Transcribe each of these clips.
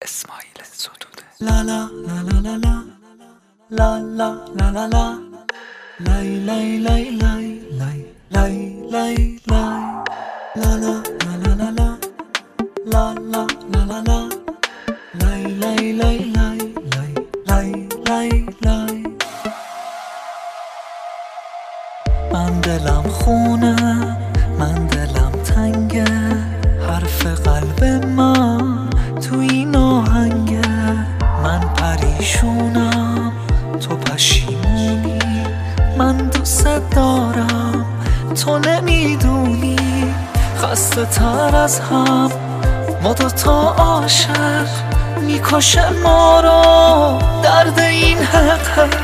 اسماعیل ستوده. لا لا لا لا لا لا لا لا لا لا لای لای لای لای لای لای لای لا لا لا لا لا لا لا لا لا لا لای لای لای لای لای لای لای. من دلم خونه، من دلم تنگه، حرف قلب من تو این آهنگه. من پریشونم تو پشیمونی، من دوست دارم تو نمیدونی. خسته تر از هم ما دوتا عاشق، میکشه ما رو درد این حق.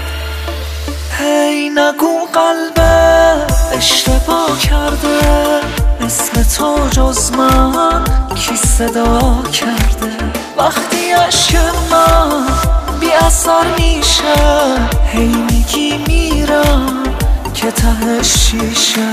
هی نگو قلبه اشتباه کرده، اسم تو جز من کی صدا کرده؟ وقتی عشق من بی اثر میشه، هی میگی میرم که ته شیشه.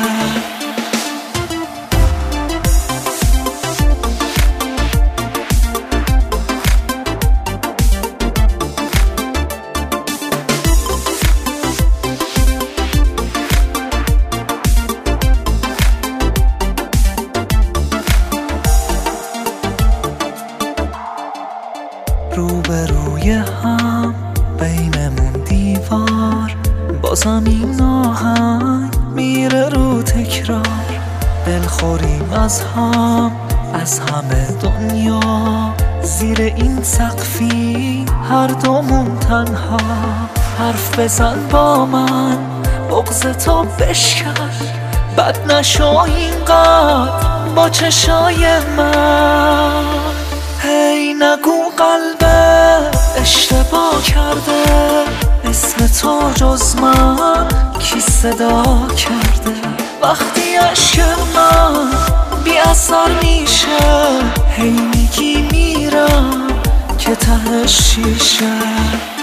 روبروی هم بینمون دیوار، بازم این آهنگ میره رو تکرار. دلخوریم از هم، از همه دنیا، زیر این سقفی هر دومون تنها. حرف بزن با من، بغض تو بشکن، بد نشو اینقدر با چشای من. هی نگو قلبه اشتباه کرده، اسم تو جز من کی صدا کرده؟ وقتی عشق من بی اثر میشه، هی میگی میرم که ته شیشه.